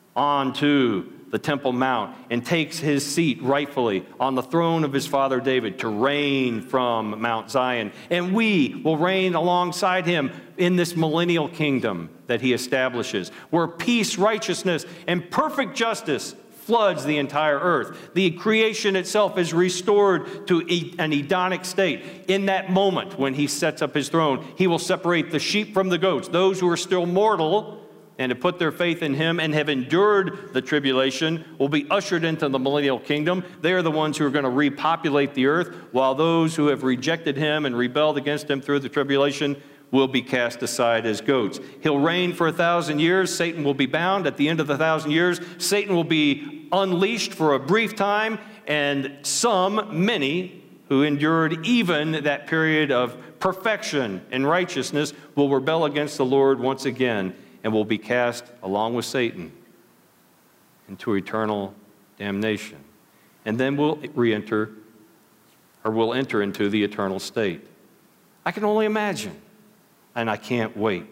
onto the Temple Mount and takes His seat rightfully on the throne of His father David to reign from Mount Zion. And we will reign alongside Him in this millennial kingdom that He establishes, where peace, righteousness, and perfect justice floods the entire earth. The creation itself is restored to an Edenic state. In that moment when He sets up His throne, He will separate the sheep from the goats. Those who are still mortal and have put their faith in Him and have endured the tribulation will be ushered into the millennial kingdom. They are the ones who are going to repopulate the earth, while those who have rejected Him and rebelled against Him through the tribulation will be cast aside as goats. He'll reign for a thousand years. Satan will be bound. At the end of the thousand years, Satan will be unleashed for a brief time, and some, many, who endured even that period of perfection and righteousness will rebel against the Lord once again, and will be cast, along with Satan, into eternal damnation. And then we'll re-enter, or we'll enter into the eternal state. I can only imagine, and I can't wait.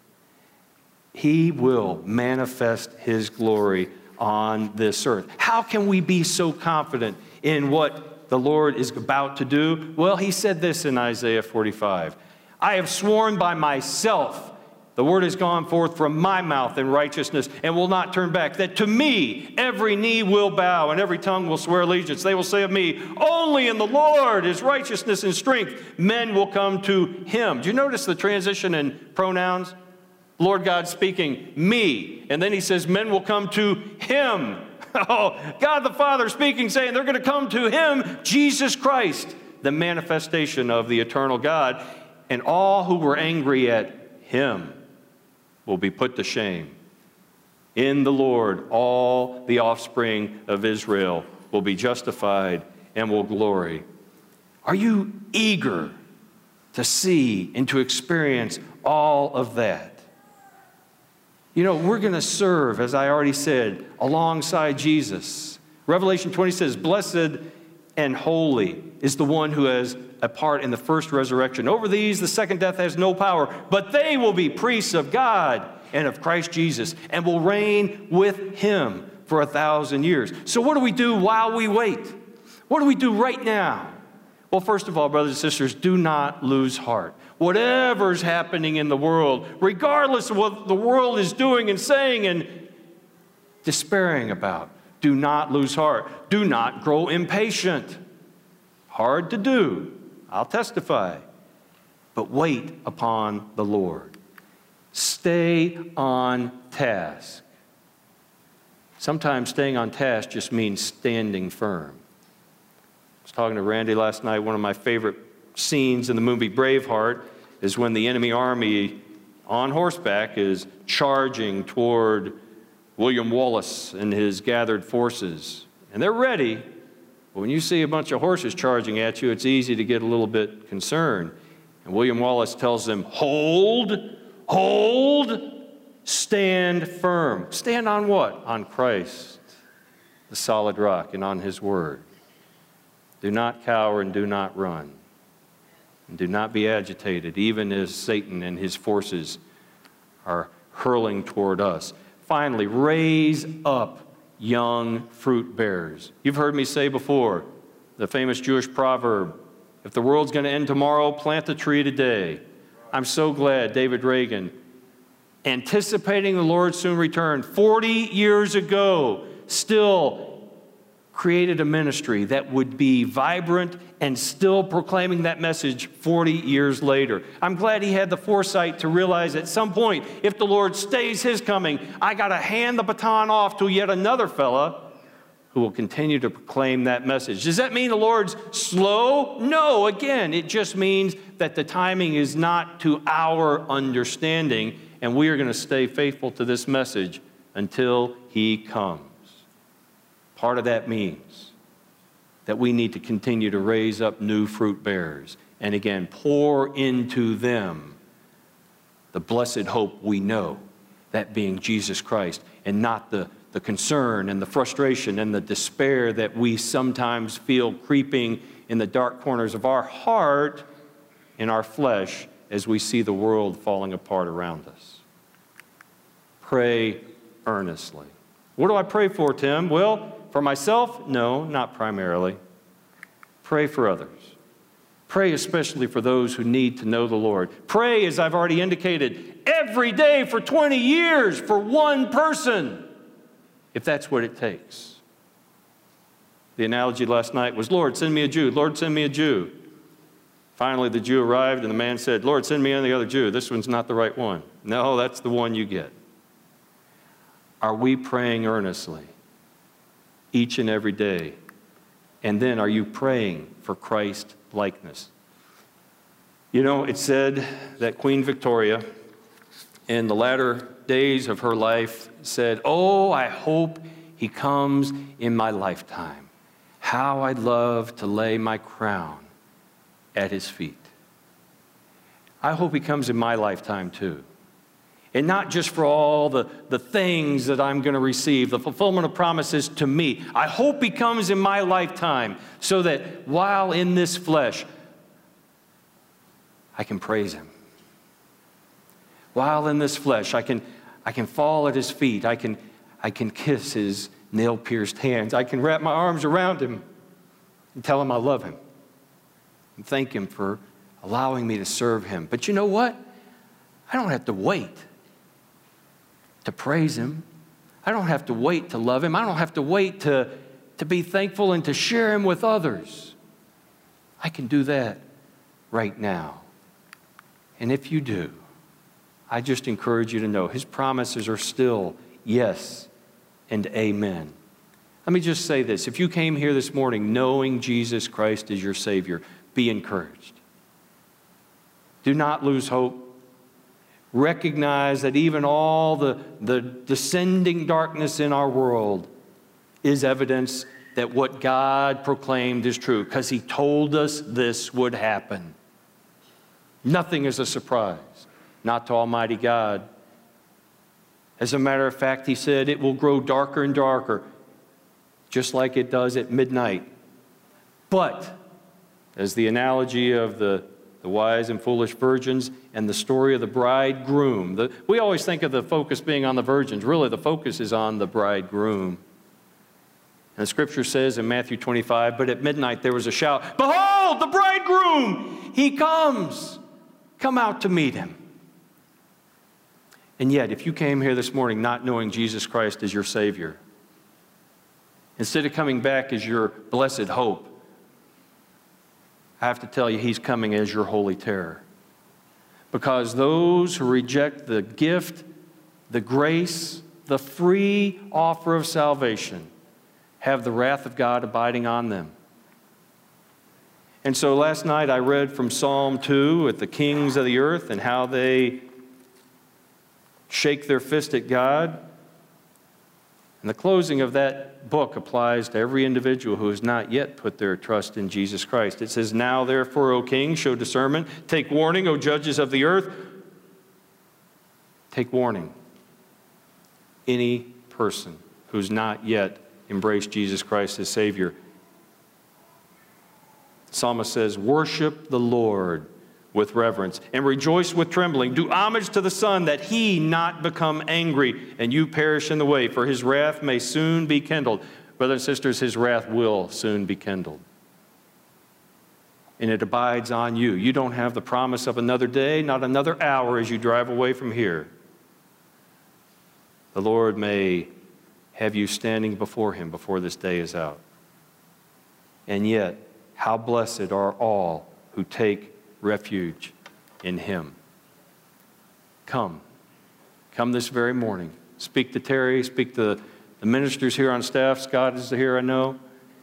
He will manifest His glory on this earth. How can we be so confident in what the Lord is about to do? Well, He said this in Isaiah forty-five. I have sworn by myself, the word has gone forth from my mouth in righteousness and will not turn back, that to me every knee will bow and every tongue will swear allegiance. They will say of me, only in the Lord is righteousness and strength. Men will come to Him. Do you notice the transition in pronouns? Lord God speaking, me. And then He says, men will come to Him. Oh, God the Father speaking, saying they're going to come to Him, Jesus Christ, the manifestation of the eternal God. And all who were angry at Him will be put to shame. In the Lord, all the offspring of Israel will be justified and will glory. Are you eager to see and to experience all of that? You know, we're going to serve, as I already said, alongside Jesus. Revelation twenty says, blessed and holy is the one who has a part in the first resurrection. Over these, the second death has no power, but they will be priests of God and of Christ Jesus and will reign with Him for a thousand years. So what do we do while we wait? What do we do right now? Well, first of all, brothers and sisters, do not lose heart. Whatever's happening in the world, regardless of what the world is doing and saying and despairing about, do not lose heart. Do not grow impatient. Hard to do, I'll testify. But wait upon the Lord. Stay on task. Sometimes staying on task just means standing firm. I was talking to Randy last night. One of my favorite scenes in the movie Braveheart is when the enemy army on horseback is charging toward William Wallace and his gathered forces. And they're ready, but when you see a bunch of horses charging at you, it's easy to get a little bit concerned. And William Wallace tells them, hold, hold, stand firm. Stand on what? On Christ, the solid rock, and on His word. Do not cower and do not run. And do not be agitated, even as Satan and his forces are hurling toward us. Finally, raise up young fruit bearers. You've heard me say before, the famous Jewish proverb, if the world's going to end tomorrow, plant the tree today. I'm so glad David Reagan, anticipating the Lord's soon return, forty years ago, still created a ministry that would be vibrant and still proclaiming that message forty years later. I'm glad he had the foresight to realize at some point, if the Lord stays His coming, I got to hand the baton off to yet another fella who will continue to proclaim that message. Does that mean the Lord's slow? No, again, it just means that the timing is not to our understanding, and we are going to stay faithful to this message until He comes. Part of that means that we need to continue to raise up new fruit bearers and again pour into them the blessed hope we know, that being Jesus Christ, and not the, the concern and the frustration and the despair that we sometimes feel creeping in the dark corners of our heart, in our flesh, as we see the world falling apart around us. Pray earnestly. What do I pray for, Tim? Well, for myself? No, not primarily. Pray for others. Pray especially for those who need to know the Lord. Pray, as I've already indicated, every day for twenty years for one person, if that's what it takes. The analogy last night was, Lord, send me a Jew. Lord, send me a Jew. Finally, the Jew arrived, and the man said, Lord, send me any other Jew. This one's not the right one. No, that's the one you get. Are we praying earnestly each and every day? And then are you praying for Christ likeness? You know, it said that Queen Victoria, in the latter days of her life, said, oh, I hope he comes in my lifetime. How I'd love to lay my crown at his feet. I hope he comes in my lifetime too. And not just for all the, the things that I'm going to receive, the fulfillment of promises to me. I hope he comes in my lifetime so that while in this flesh, I can praise him. While in this flesh, I can, I can fall at his feet. I can, I can kiss his nail-pierced hands. I can wrap my arms around him and tell him I love him and thank him for allowing me to serve him. But you know what? I don't have to wait to praise him. I don't have to wait to love him. I don't have to wait to, to be thankful and to share him with others. I can do that right now. And if you do, I just encourage you to know his promises are still yes and amen. Let me just say this. If you came here this morning knowing Jesus Christ is your Savior, be encouraged. Do not lose hope. Recognize that even all the, the descending darkness in our world is evidence that what God proclaimed is true, because he told us this would happen. Nothing is a surprise, not to Almighty God. As a matter of fact, he said it will grow darker and darker, just like it does at midnight. But, as the analogy of the the wise and foolish virgins, and the story of the bridegroom. The, we always think of the focus being on the virgins. Really, the focus is on the bridegroom. And the scripture says in Matthew twenty-five, but at midnight there was a shout, behold, the bridegroom, he comes. Come out to meet him. And yet, if you came here this morning not knowing Jesus Christ as your Savior, instead of coming back as your blessed hope, I have to tell you, he's coming as your holy terror. Because those who reject the gift, the grace, the free offer of salvation have the wrath of God abiding on them. And so last night I read from Psalm two at the kings of the earth and how they shake their fist at God. And the closing of that book applies to every individual who has not yet put their trust in Jesus Christ. It says, "Now therefore, O king, show discernment. Take warning, O judges of the earth." Take warning. Any person who's not yet embraced Jesus Christ as Savior. The psalmist says, "Worship the Lord with reverence and rejoice with trembling. Do homage to the Son, that he not become angry and you perish in the way, for his wrath may soon be kindled." Brothers and sisters, his wrath will soon be kindled. And it abides on you. You don't have the promise of another day, not another hour as you drive away from here. The Lord may have you standing before him before this day is out. And yet, how blessed are all who take refuge in him. Come. Come this very morning. Speak to Terry, speak to the ministers here on staff. Scott is here, I know.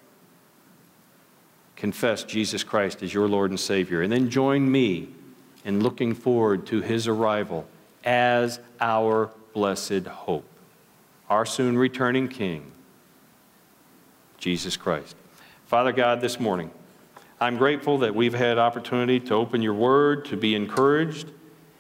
Confess Jesus Christ as your Lord and Savior. And then join me in looking forward to his arrival as our blessed hope. Our soon returning King, Jesus Christ. Father God, this morning, I'm grateful that we've had opportunity to open your word, to be encouraged.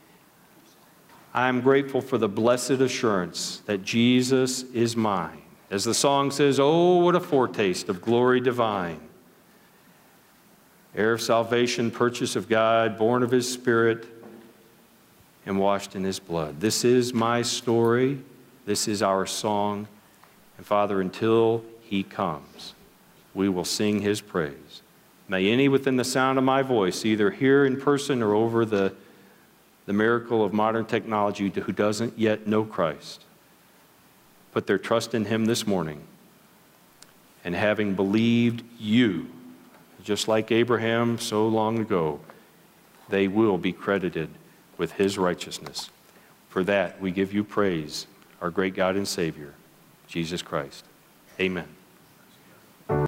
I'm grateful for the blessed assurance that Jesus is mine. As the song says, "Oh, what a foretaste of glory divine. Heir of salvation, purchase of God, born of his Spirit, and washed in his blood." This is my story. This is our song. And Father, until he comes, we will sing his praise. May any within the sound of my voice, either here in person or over the, the miracle of modern technology, who doesn't yet know Christ, put their trust in him this morning. And having believed you, just like Abraham so long ago, they will be credited with his righteousness. For that we give you praise, our great God and Savior, Jesus Christ. Amen.